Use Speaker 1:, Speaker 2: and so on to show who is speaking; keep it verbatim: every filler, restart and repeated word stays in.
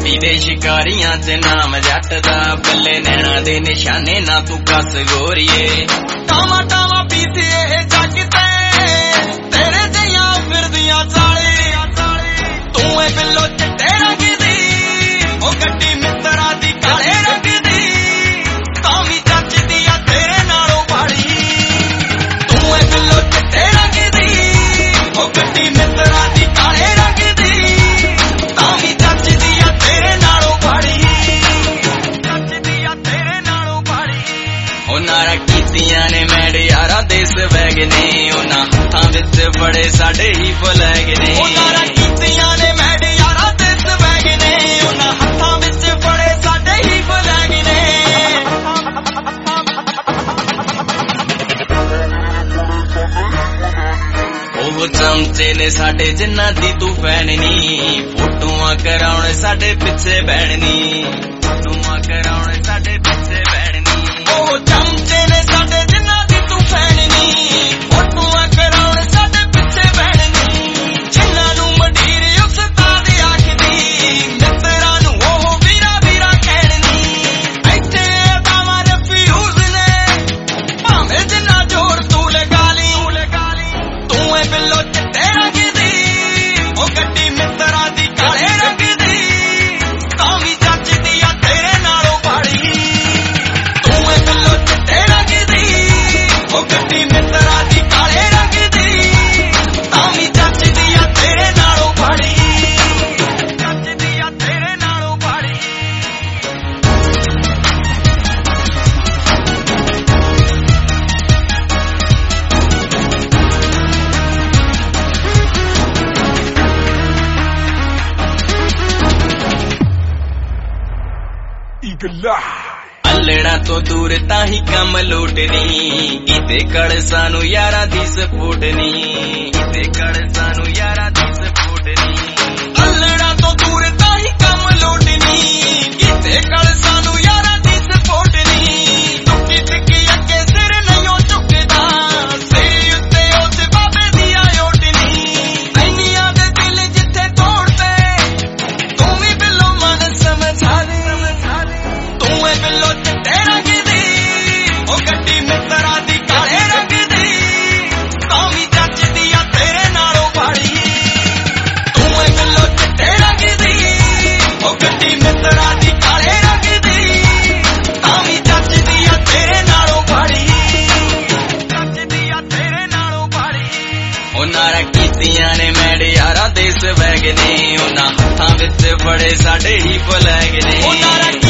Speaker 1: माटी दे शिकारियां च नाम जट दा बल्ले नैना दे निशाने ना तू कस गोरिए टावा टावा पीते जग ते तेरे जियां फिरदियां चाले तू है बिल्लो चिट्टे रंग दी ओ गड्डी मित्तरा दी काले रंग दी तावी जचदी आ तेरे नालों भाड़ी तू है बिल्लो चिट्टे रंग दी ओ गड्डी मित्तरा दी काले रंग दी तावी जचदी आ तेरे नालों भाड़ी जचदी आ तेरे नालों भाड़ी ओ नारा कीतियां ने मैडे यारा देस वैगने उन्हां हत्थां विच बड़े साडे ही फलैग ने ओ नारा कीतियां ने मैडे यारा देस वैगने उन्हां हत्थां विच बड़े साडे ही फलैग ने ओ चमचे ने साडे जिन्ना दी तू फैन नी फोटोआं कराउण साडे पिछे बैण नी फोटोआं कराउण साडे पिछे बैण नी ओ चमचे ने साडे जिन्ना दी तू फैन नी फोटोआं कराउण साडे पिछे बैण नी जिन्ना नू मंडीर उस्ताद आखदी मित्तरां नू ओह वीरा वीरा कहण नी ऐथे तावां रफ्यूज ने भावें जिन्ना जोर तू लगा ली तू है बिल्लो चिट्टे रंग दी ओ गड्डी मित्तरा दी काले रंग दी तावी जचदी आ तेरे नालों भाड़ी तू है बिल्लो चिट्टे रंग दी ओ गड्डी मित्तरा दी काले रंग दी तावी जचदी आ तेरे नालों भाड़ी जचदी आ तेरे नालों भाड़ी अल्लड़ा तो दूर ताही कम लूटनी किते कड़ सानू यारा दी सपोर्ट नी किते कड़ सानू यारा दी सपोर्ट नी अल्लड़ा तो दूर ताही कम लूटनी किते कड़ सानू यारा दी सपोर्ट नी टुकी टिकी अगे सिर नहीं चुकदा सिर उत्ते उस बाबे दी ओटनी ऐनियां दे दिल जिथे तोड़ते तू भी बिल्लो मन समझा दे तू है बिल्लो चिट्टे रंग दी ओ गड्डी मित्तरा दी काले रंग दी तावी जचदी आ तेरे नालों भाड़ी तू है बिल्लो चिट्टे रंग दी ओ गड्डी मित्तरा दी काले रंग दी तावी जचदी आ तेरे नालों भाड़ी जचदी आ तेरे नालों भाड़ी ओ नारा कीतियां ने मैडे यारा देस वैगने उन्हां हत्थां विच बड़े साडे ही फलैग ने ओ नारा